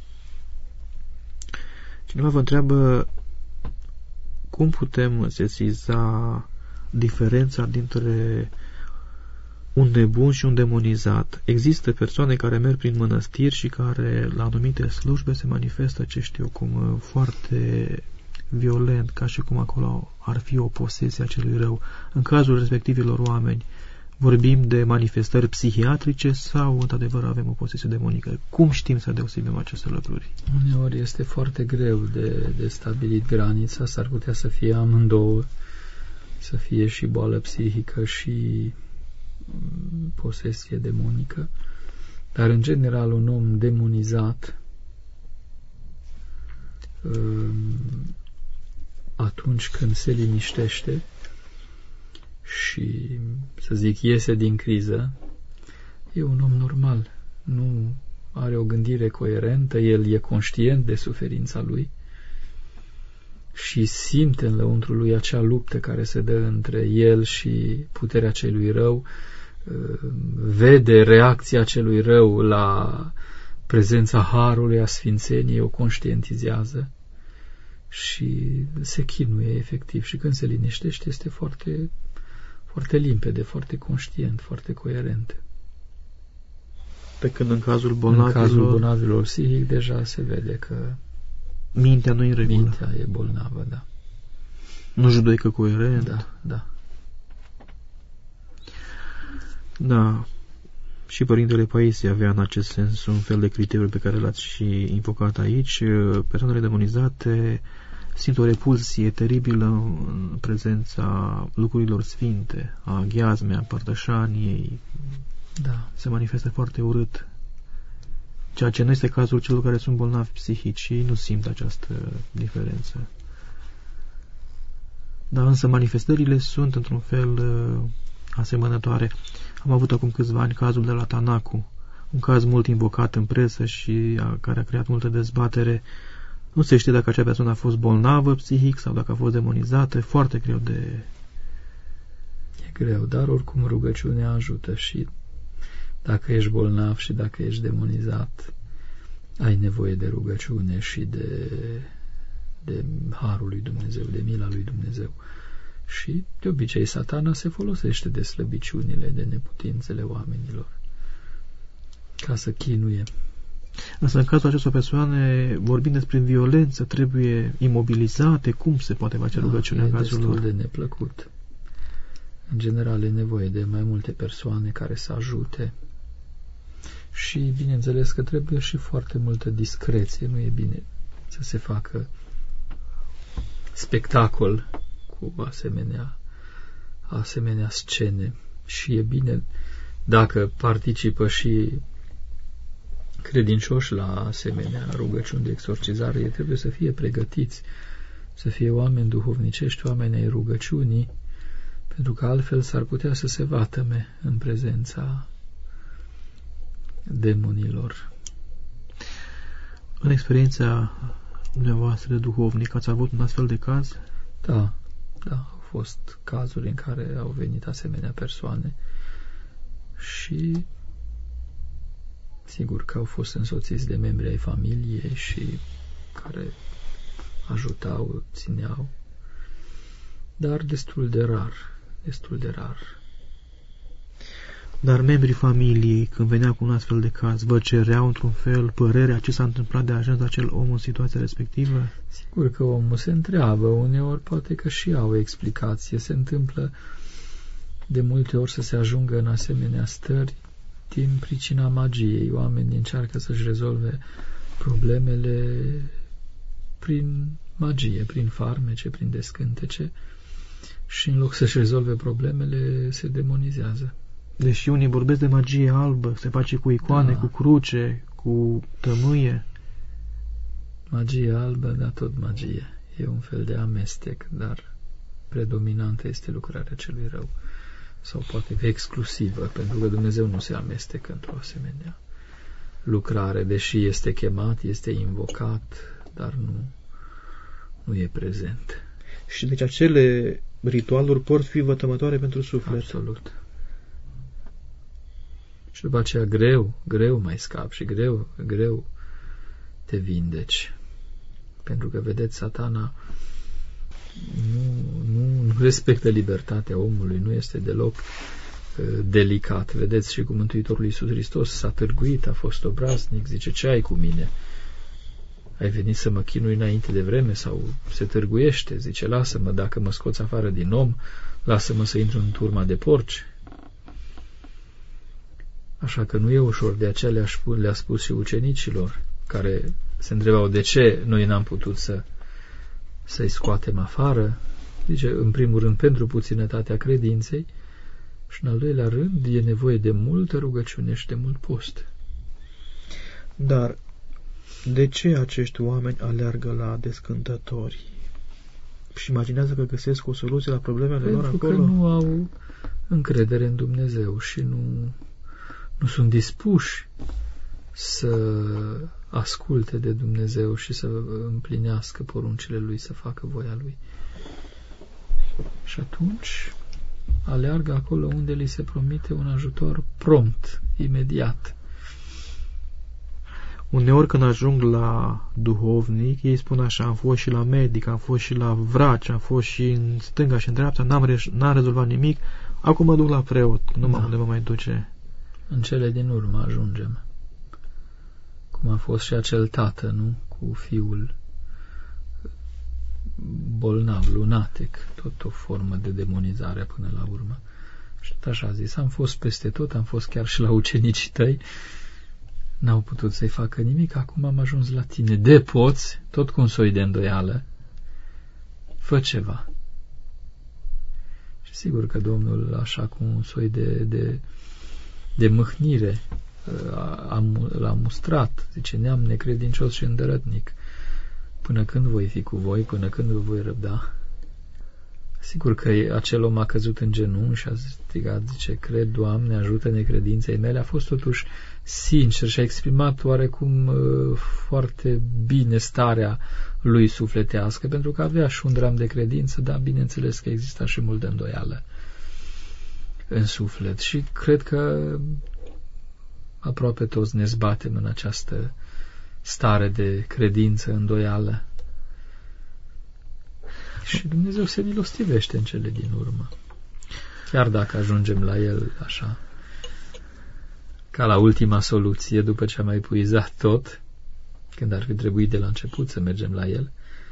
Cineva vă întreabă cum putem sesiza diferența dintre un nebun și un demonizat. Există persoane care merg prin mănăstiri și care la anumite slujbe se manifestă, ce știu eu, cum foarte violent, ca și cum acolo ar fi o posesie a celui rău. În cazul respectivilor oameni, vorbim de manifestări psihiatrice sau, într-adevăr, avem o posesie demonică? Cum știm să deosebim aceste lucruri? Uneori este foarte greu de stabilit granița, s-ar putea să fie amândouă, să fie și boală psihică și posesie demonică, dar, în general, un om demonizat atunci când se liniștește și, să zic, iese din criză, e un om normal, nu are o gândire coerentă, el e conștient de suferința lui și simte în lăuntrul lui acea luptă care se dă între el și puterea celui rău, vede reacția celui rău la prezența harului, a sfințeniei, o conștientizează și se chinuie efectiv și când se liniștește este foarte, foarte limpede, foarte conștient, foarte coerent. Pe când în cazul bolnavilor psihic deja se vede că mintea nu e în regulă. Mintea e bolnavă, da. Nu judecă coerent. Da. Da. Și Părintele Paisie avea în acest sens un fel de criteriu pe care l-ați și invocat aici. Persoanele demonizate simt o repulsie teribilă în prezența lucrurilor sfinte, a gheazmei, a părtășaniei. Da. Se manifestă foarte urât. Ceea ce nu este cazul celor care sunt bolnavi psihici și nu simt această diferență. Dar însă manifestările sunt într-un fel asemănătoare. Am avut acum câțiva ani cazul de la Tanacu, un caz mult invocat în presă și care a creat multă dezbatere. Nu se știe dacă acea persoană a fost bolnavă psihic sau dacă a fost demonizată. Foarte greu de... E greu, dar oricum rugăciunea ajută și dacă ești bolnav și dacă ești demonizat, ai nevoie de rugăciune și de harul lui Dumnezeu, de mila lui Dumnezeu. Și de obicei Satana se folosește de slăbiciunile, de neputințele oamenilor ca să chinuie. Însă în cazul acestor persoane, vorbind despre violență, trebuie imobilizate. Cum se poate face rugăciunea în cazul lor? E destul de neplăcut. În general e nevoie de mai multe persoane care să ajute și bineînțeles că trebuie și foarte multă discreție. Nu e bine să se facă spectacol cu asemenea scene și e bine dacă participă și credincioși la asemenea rugăciuni de exorcizare, ei trebuie să fie pregătiți, să fie oameni duhovnicești, oameni ai rugăciunii, pentru că altfel s-ar putea să se vatăme în prezența demonilor. În experiența dumneavoastră de duhovnic, ați avut un astfel de caz? Da, au fost cazuri în care au venit asemenea persoane și sigur că au fost însoțiți de membri ai familiei și care ajutau, țineau, dar destul de rar. Dar membrii familiei, când veneau cu un astfel de caz, vă cereau într-un fel părerea ce s-a întâmplat de a ajuns acel om în situația respectivă? Sigur că omul se întreabă, uneori poate că și au o explicație. Se întâmplă de multe ori să se ajungă în asemenea stări din pricina magiei. Oamenii încearcă să-și rezolve problemele prin magie, prin farmece, prin descântece și în loc să-și rezolve problemele, se demonizează. Deși unii vorbesc de magie albă, se face cu icoane, cu cruce, cu tămâie. Magie albă, dar tot magie. E un fel de amestec, dar predominantă este lucrarea celui rău. Sau poate că exclusivă, pentru că Dumnezeu nu se amestecă într-o asemenea lucrare, deși este chemat, este invocat, dar nu e prezent. Și deci acele ritualuri pot fi vătămătoare pentru suflet. Absolut. Și după aceea greu mai scapi și greu te vindeci. Pentru că, vedeți, Satana nu respectă libertatea omului, nu este deloc delicat. Vedeți, și cu Mântuitorul Iisus Hristos s-a târguit, a fost obraznic, zice, ce ai cu mine? Ai venit să mă chinui înainte de vreme? Sau se târguiește, zice, lasă-mă, dacă mă scoți afară din om, lasă-mă să intru în turma de porci. Așa că nu e ușor, de aceea le-a spus și ucenicilor, care se întrebau de ce noi n-am putut să-i scoatem afară. Zice, în primul rând, pentru puținătatea credinței și în al doilea rând e nevoie de multă rugăciune și de mult post. Dar de ce acești oameni aleargă la descântători? Și imaginează că găsesc o soluție la problemele lor acolo? Pentru că nu au încredere în Dumnezeu și nu sunt dispuși să asculte de Dumnezeu și să împlinească poruncile Lui, să facă voia Lui. Și atunci aleargă acolo unde li se promite un ajutor prompt, imediat. Uneori când ajung la duhovnic, ei spun așa, am fost și la medic, am fost și la vraci, am fost și în stânga și în dreapta, n-am rezolvat nimic, acum mă duc la preot, nu unde mă mai duce. În cele din urmă ajungem. Cum a fost și acel tată, nu? Cu fiul bolnav, lunatic, tot o formă de demonizare până la urmă. Și tot așa a zis, am fost peste tot, am fost chiar și la ucenicii tăi, n-au putut să-i facă nimic, acum am ajuns la tine. De poți, tot cu un soi de îndoială, fă ceva. Și sigur că Domnul, așa cu un soi de mâhnire, l-a mustrat, zice, neam necredincios și îndărătnic, până când voi fi cu voi, până când vă voi răbda? Sigur că acel om a căzut în genunchi și a strigat, zice, cred, Doamne, ajută necredinței mele. A fost totuși sincer și a exprimat oarecum foarte bine starea lui sufletească, pentru că avea și un dram de credință, dar bineînțeles că exista și mult de îndoială în suflet. Și cred că aproape toți ne zbatem în această stare de credință, îndoială. Și Dumnezeu se milostivește în cele din urmă. Chiar dacă ajungem la El așa, ca la ultima soluție, după ce am epuizat tot, când ar fi trebuit de la început să mergem la El.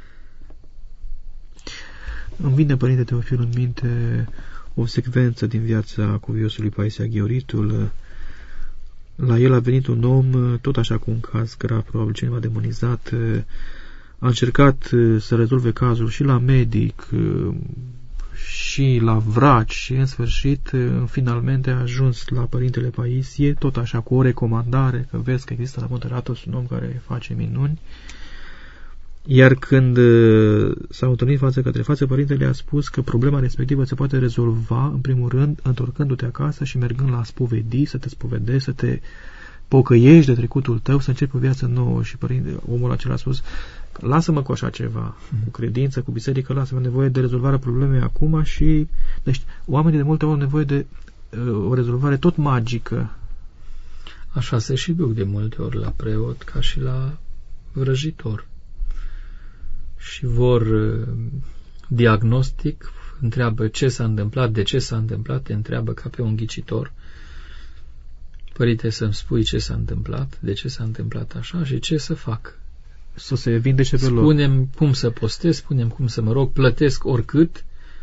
Îmi vine, Părinte Teofil, în minte o secvență din viața cuviosului Paisia Gheoritul. La el a venit un om, tot așa cu un caz grav, probabil cineva demonizat, a încercat să rezolve cazul și la medic și la vraci și în sfârșit finalmente a ajuns la Părintele Paisie, tot așa cu o recomandare, că vezi că există la Muntele Athos un om care face minuni. Iar când s-au întâlnit față către față, Părintele a spus că problema respectivă se poate rezolva, în primul rând, întorcându-te acasă și mergând la spovedi, să te spovedești, să te pocăiești de trecutul tău, să începi o viață nouă. Și omul acela a spus, lasă-mă cu așa ceva, cu credință, cu biserică, lasă-mă, nevoie de rezolvarea problemei acum. Și deci oamenii de multe ori au nevoie de o rezolvare tot magică. Așa se și duc de multe ori la preot ca și la vrăjitor. Și vor diagnostic, întreabă ce s-a întâmplat, de ce s-a întâmplat, te întreabă ca pe un ghicitor. Părinte, să-mi spui ce s-a întâmplat, de ce s-a întâmplat așa și ce să fac. Să se vindece pe loc. Spunem cum să postez, spunem cum să mă rog, plătesc oricât.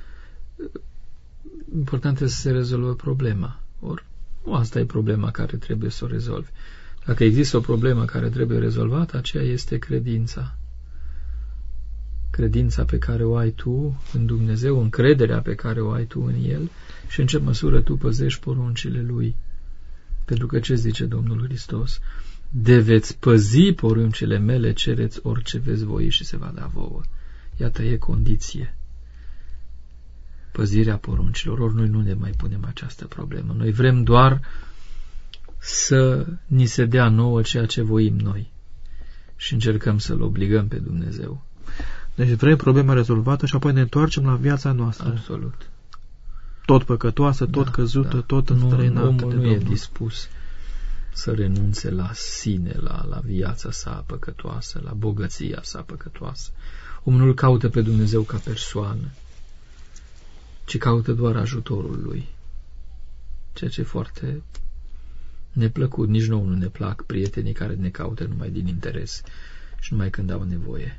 Important este să se rezolvă problema. Ori asta e problema care trebuie să o rezolvi. Dacă există o problemă care trebuie rezolvată, aceea este credința. Credința pe care o ai tu în Dumnezeu, încrederea pe care o ai tu în El și în ce măsură tu păzești poruncile Lui. Pentru că ce zice Domnul Hristos? De veți păzi poruncile mele, cereți orice veți voi și se va da vouă. Iată, e condiție. Păzirea poruncilor. Ori noi nu ne mai punem această problemă. Noi vrem doar să ni se dea nouă ceea ce voim noi și încercăm să-L obligăm pe Dumnezeu. Deci vrem problema rezolvată și apoi ne întoarcem la viața noastră. Absolut. Tot păcătoasă, tot căzută, tot înstrăinată. Omul nu e dispus să renunțe la sine, la viața sa păcătoasă, la bogăția sa păcătoasă. Omul nu-L caută pe Dumnezeu ca persoană, ci caută doar ajutorul Lui. Ceea ce e foarte neplăcut. Nici nouă nu ne plac prietenii care ne caută numai din interes și numai când au nevoie.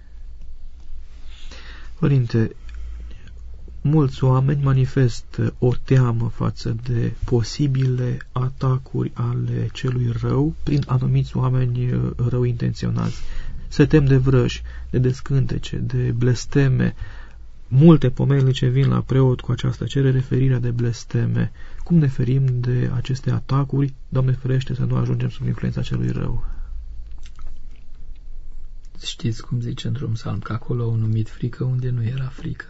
Părinte, mulți oameni manifestă o teamă față de posibile atacuri ale celui rău prin anumiți oameni rău intenționați. Se tem de vrăși, de descântece, de blesteme. Multe pomelnice vin la preot cu această cerere, referirea de blesteme. Cum ne ferim de aceste atacuri? Doamne ferește să nu ajungem sub influența celui rău. Știți cum zice într-un psalm, că acolo au numit frică unde nu era frică.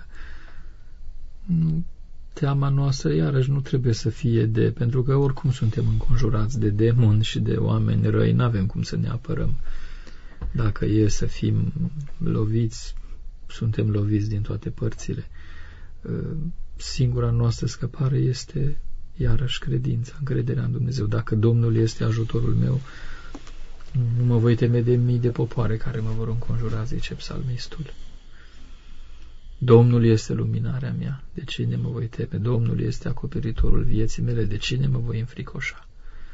Teama noastră, iarăși, nu trebuie să fie pentru că oricum suntem înconjurați de demoni și de oameni răi, n-avem cum să ne apărăm. Dacă e să fim loviți, suntem loviți din toate părțile. Singura noastră scăpare este, iarăși, credința, încrederea în Dumnezeu. Dacă Domnul este ajutorul meu, nu mă voi teme de mii de popoare care mă vor înconjura, zice psalmistul. Domnul este luminarea mea, de cine mă voi teme? Domnul este acoperitorul vieții mele, de cine mă voi înfricoșa?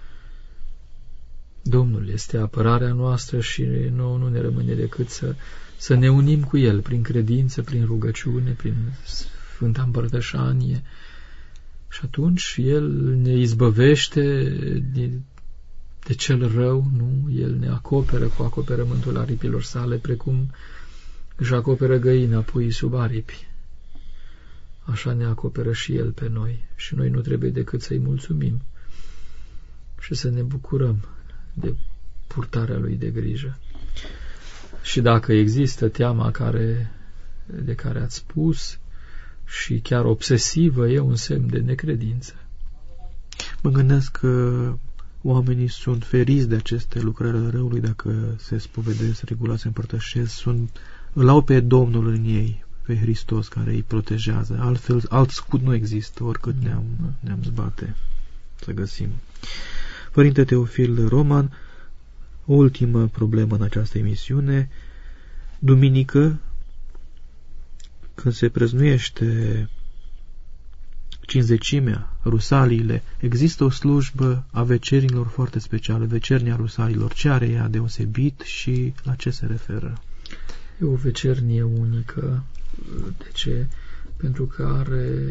Domnul este apărarea noastră și nouă nu ne rămâne decât să ne unim cu El prin credință, prin rugăciune, prin Sfânta Împărtășanie, Și atunci El ne izbăvește de cel rău, nu? El ne acoperă cu acoperământul aripilor sale, precum își acoperă găina puii sub aripi. Așa ne acoperă și El pe noi și noi nu trebuie decât să-i mulțumim și să ne bucurăm de purtarea Lui de grijă. Și dacă există teama de care ați spus și chiar obsesivă, e un semn de necredință. Mă gândesc că oamenii sunt feriți de aceste lucrări ale răului dacă se spovedesc, regulat, se împărtășesc, îl au pe Domnul în ei, pe Hristos care îi protejează. Altfel, alt scut nu există, oricât ne-am zbate să găsim. Părinte Teofil Roman, o ultimă problemă în această emisiune. Duminică, când se prăznuiește Cincizecimea, Rusaliile, există o slujbă a vecerilor foarte specială, vecernia Rusalilor. Ce are ea deosebit și la ce se referă? E o vecernie unică. De ce? Pentru că are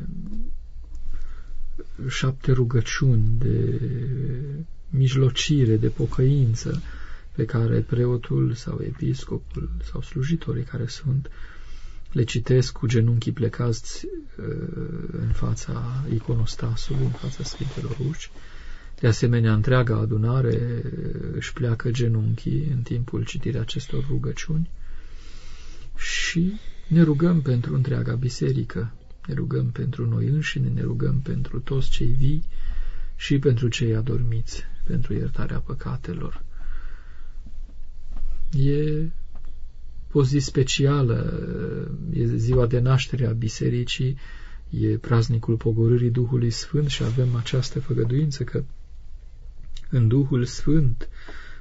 7 rugăciuni de mijlocire, de pocăință, pe care preotul sau episcopul sau slujitorii care sunt le citesc cu genunchii plecați în fața iconostasului, în fața Sfintelor Uși. De asemenea, întreaga adunare își pleacă genunchii în timpul citirii acestor rugăciuni și ne rugăm pentru întreaga biserică, ne rugăm pentru noi înșine, ne rugăm pentru toți cei vii și pentru cei adormiți, pentru iertarea păcatelor. E o zi specială, e ziua de naștere a bisericii, e praznicul pogorârii Duhului Sfânt și avem această făgăduință că în Duhul Sfânt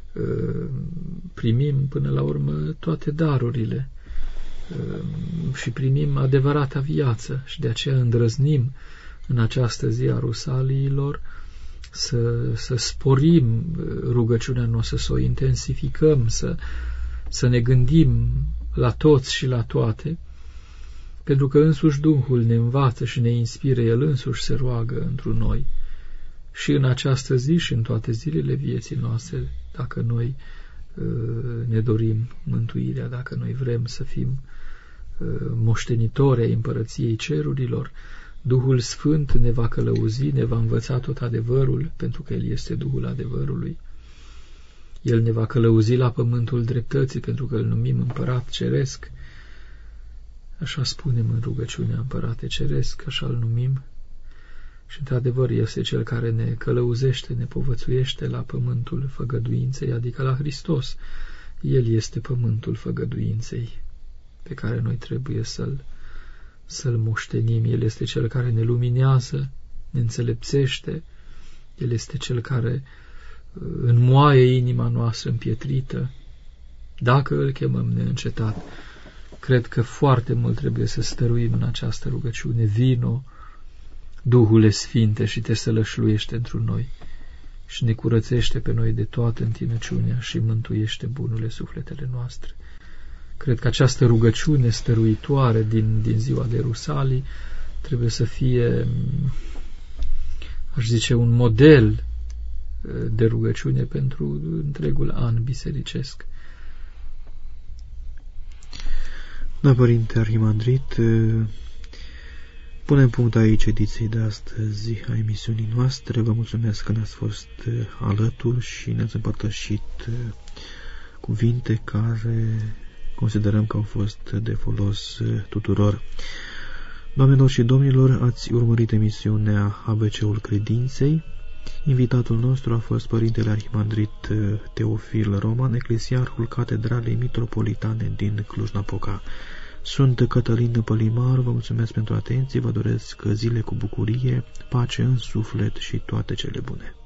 primim până la urmă toate darurile și primim adevărata viață și de aceea îndrăznim în această zi a Rusaliilor să sporim rugăciunea noastră, să o intensificăm, să ne gândim la toți și la toate, pentru că însuși Duhul ne învață și ne inspiră, El însuși se roagă întru noi. Și în această zi și în toate zilele vieții noastre, dacă noi ne dorim mântuirea, dacă noi vrem să fim moștenitori ai împărăției cerurilor, Duhul Sfânt ne va călăuzi, ne va învăța tot adevărul, pentru că El este Duhul adevărului. El ne va călăuzi la pământul dreptății, pentru că îl numim Împărat Ceresc. Așa spunem în rugăciunea Împărate Ceresc, așa îl numim. Și într-adevăr este Cel care ne călăuzește, ne povățuiește la pământul făgăduinței, adică la Hristos. El este pământul făgăduinței pe care noi trebuie să-l moștenim. El este Cel care ne luminează, ne înțelepțește. El este Cel care înmoaie inima noastră împietrită, dacă îl chemăm neîncetat. Cred că foarte mult trebuie să stăruim în această rugăciune. Vino, Duhule Sfinte, și te sălășluiește întru noi și ne curățește pe noi de toată întinăciunea și mântuiește bunurile sufletele noastre. Cred că această rugăciune stăruitoare din ziua de Rusalii trebuie să fie, aș zice, un model de rugăciune pentru întregul an bisericesc. Da, Părinte Arhimandrit, punem punct aici ediției de astăzi a emisiunii noastre. Vă mulțumesc că ne-ați fost alături și ne-ați împărtășit cuvinte care considerăm că au fost de folos tuturor. Doamnelor și domnilor, ați urmărit emisiunea ABC-ul Credinței. Invitatul nostru a fost Părintele Arhimandrit Teofil Roman, eclesiarhul Catedralei Mitropolitane din Cluj-Napoca. Sunt Cătălin Pălimar, vă mulțumesc pentru atenție, vă doresc zile cu bucurie, pace în suflet și toate cele bune.